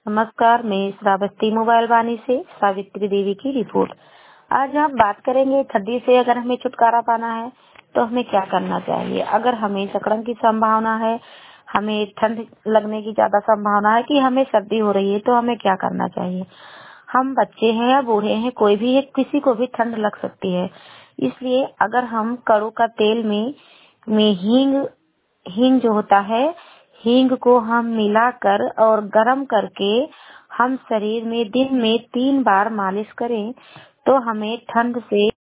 नमस्कार, मैं श्रावस्ती मोबाइल वाणी से सावित्री देवी की रिपोर्ट। आज हम बात करेंगे ठंडी से अगर हमें छुटकारा पाना है तो हमें क्या करना चाहिए। अगर हमें जकड़न की संभावना है, हमें ठंड लगने की ज्यादा संभावना है कि हमें सर्दी हो रही है, तो हमें क्या करना चाहिए। हम बच्चे हैं या बूढ़े हैं, कोई भी है, किसी को भी ठंड लग सकती है। इसलिए अगर हम कड़ू का तेल में हींग जो होता है, हींग को हम मिलाकर और गरम करके हम शरीर में दिन में 3 बार मालिश करें तो हमें ठंड से